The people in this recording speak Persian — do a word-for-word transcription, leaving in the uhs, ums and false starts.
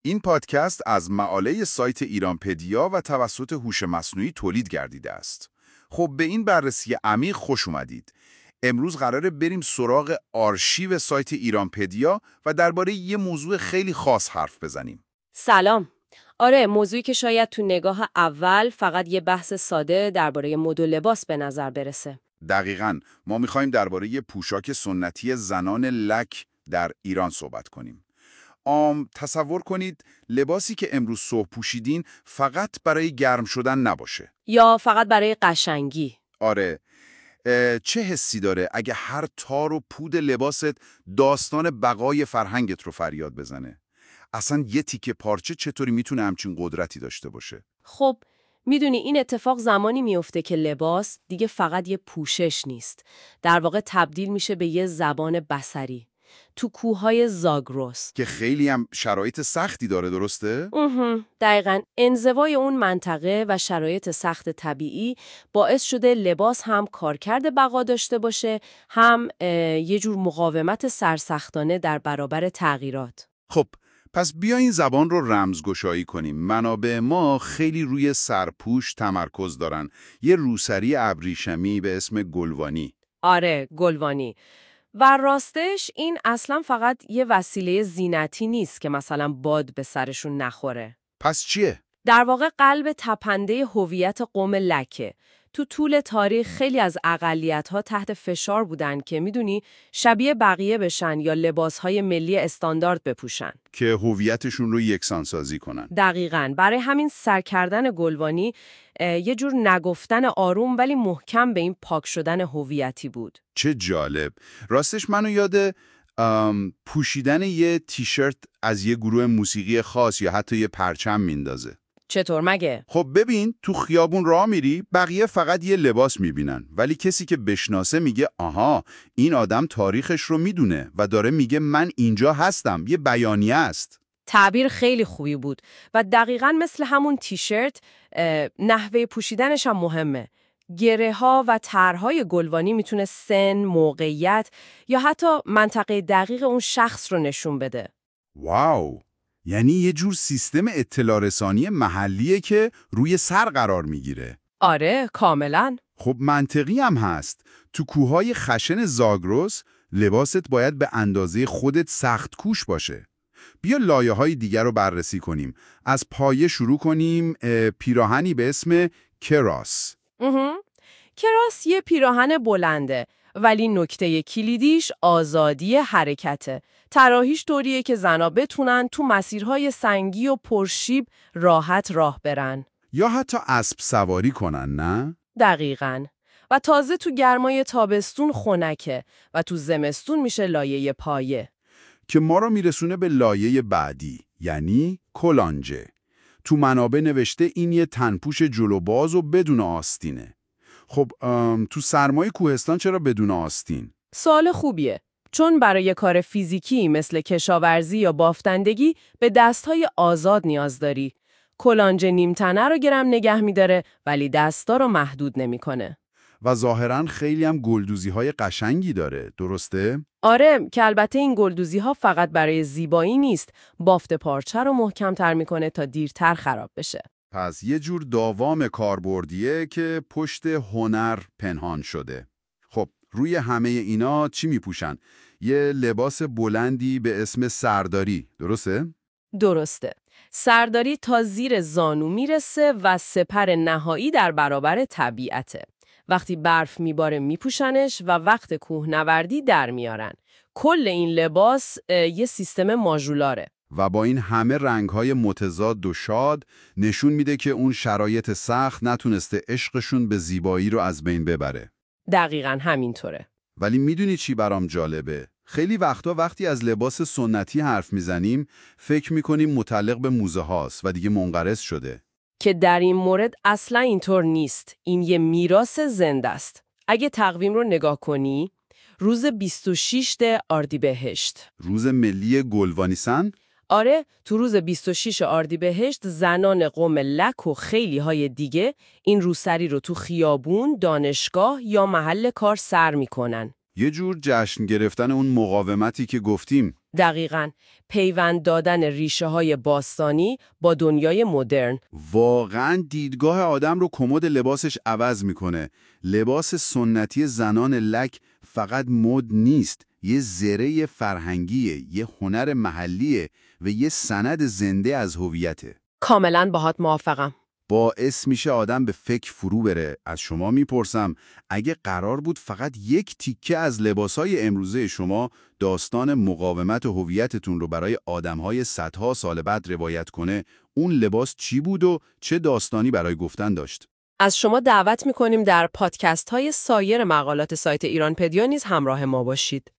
این پادکست از مقاله سایت ایرانپدیا و توسط هوش مصنوعی تولید گردیده است. خب به این بررسی عمیق خوش اومدید. امروز قراره بریم سراغ آرشیو سایت ایرانپدیا و درباره یه موضوع خیلی خاص حرف بزنیم. سلام. آره، موضوعی که شاید تو نگاه اول فقط یه بحث ساده درباره مد و لباس به نظر برسه. دقیقاً، ما می‌خوایم درباره یه پوشاک سنتی زنان لک در ایران صحبت کنیم. آم تصور کنید لباسی که امروز صبح پوشیدین فقط برای گرم شدن نباشه. یا فقط برای قشنگی. آره. چه حسی داره اگه هر تار و پود لباست داستان بقای فرهنگت رو فریاد بزنه؟ اصلا یه تیکه پارچه چطوری میتونه همچین قدرتی داشته باشه؟ خب میدونی این اتفاق زمانی میفته که لباس دیگه فقط یه پوشش نیست. در واقع تبدیل میشه به یه زبان بصری. تو کوههای زاگرس که خیلی هم شرایط سختی داره، درسته؟ اهم دقیقاً. انزوای اون منطقه و شرایط سخت طبیعی باعث شده لباس هم کارکرد بقا داشته باشه، هم یه جور مقاومت سرسختانه در برابر تغییرات. خب پس بیا این زبان رو رمزگشایی کنیم. منابع ما خیلی روی سرپوش تمرکز دارن. یه روسری ابریشمی به اسم گلوانی. آره، گلوانی. و راستش این اصلا فقط یه وسیله زینتی نیست که مثلا باد به سرشون نخوره. پس چیه؟ در واقع قلب تپنده هویت قوم لکه. تو طول تاریخ خیلی از اقلیت‌ها تحت فشار بودن که میدونی شبیه بقیه بشن یا لباس‌های ملی استاندارد بپوشن که هویتشون رو یکسانسازی کنن. دقیقاً. برای همین سر کردن گلوانی یه جور نگفتن آروم ولی محکم به این پاک شدن هویتی بود. چه جالب. راستش منو یاد پوشیدن یه تیشرت از یه گروه موسیقی خاص یا حتی یه پرچم میندازه. چطور مگه؟ خب ببین، تو خیابون راه میری، بقیه فقط یه لباس میبینن، ولی کسی که بشناسه میگه آها، این آدم تاریخش رو میدونه و داره میگه من اینجا هستم. یه بیانیه است. تعبیر خیلی خوبی بود و دقیقاً مثل همون تیشرت نحوه پوشیدنش هم مهمه. گره ها و طرحهای گلوانی میتونه سن، موقعیت یا حتی منطقه دقیق اون شخص رو نشون بده. واو! یعنی یه جور سیستم اطلاع رسانی محلیه که روی سر قرار میگیره. آره، کاملاً. خب منطقی هم هست. تو کوههای خشن زاگرس لباست باید به اندازه خودت سخت کوش باشه. بیا لایه های دیگر رو بررسی کنیم. از پایه شروع کنیم. پیراهنی به اسم کراس. کراس یه پیراهن بلنده، ولی نکته کلیدیش آزادی حرکته. طراحیش طوریه که زنا بتونن تو مسیرهای سنگی و پرشیب راحت راه برن. یا حتی اسب سواری کنن، نه؟ دقیقاً. و تازه تو گرمای تابستون خنکه و تو زمستون میشه لایه پایه. که ما رو میرسونه به لایه بعدی، یعنی کلانجه. تو منابع نوشته این یه تنپوش جلوباز و بدون آستینه. خب تو سرمای کوهستان چرا بدون آستین؟ سوال خوبیه. چون برای کار فیزیکی مثل کشاورزی یا بافتندگی به دستهای آزاد نیاز داری. کلانجه نیمتنه رو گرم نگه میداره ولی دستا رو محدود نمیکنه. و ظاهراً خیلی هم گلدوزی‌های قشنگی داره، درسته؟ آره، که البته این گلدوزی‌ها فقط برای زیبایی نیست، بافت پارچه رو محکم‌تر میکنه تا دیرتر خراب بشه. پس یه جور داوام کاربردیه که پشت هنر پنهان شده. خب روی همه اینا چی میپوشن؟ یه لباس بلندی به اسم سرداری، درسته؟ درسته. سرداری تا زیر زانو میرسه و سپر نهایی در برابر طبیعته. وقتی برف میباره میپوشنش و وقت کوهنوردی در میارن. کل این لباس یه سیستم ماژولاره. و با این همه رنگ‌های متضاد و شاد نشون میده که اون شرایط سخت نتونسته عشقشون به زیبایی رو از بین ببره. دقیقاً همینطوره. ولی میدونی چی برام جالبه؟ خیلی وقتا وقتی از لباس سنتی حرف میزنیم فکر میکنیم متعلق به موزه هاست و دیگه منقرض شده. که در این مورد اصلا اینطور نیست. این یه میراث زنده است. اگه تقویم رو نگاه کنی، روز بیست و ششم اردیبهشت، روز ملی گلوانیسن؟ آره، تو روز بیست و ششم اردیبهشت زنان قوم لک و خیلی های دیگه این روسری رو تو خیابون، دانشگاه یا محل کار سر میکنن. یه جور جشن گرفتن اون مقاومتی که گفتیم. دقیقاً، پیوند دادن ریشه های باستانی با دنیای مدرن. واقعاً دیدگاه آدم رو کمد لباسش عوض میکنه. لباس سنتی زنان لک فقط مد نیست، یه زره فرهنگیه، یه هنر محلیه و یه سند زنده از هویته. کاملاً باهات موافقم. باعث میشه آدم به فکر فرو بره. از شما میپرسم اگه قرار بود فقط یک تیکه از لباسای امروزه شما داستان مقاومت و هویتتون رو برای آدمهای صدها سال بعد روایت کنه، اون لباس چی بود و چه داستانی برای گفتن داشت؟ از شما دعوت میکنیم در پادکست های سایر مقالات سایت ایرانپدیا نیز همراه ما باشید.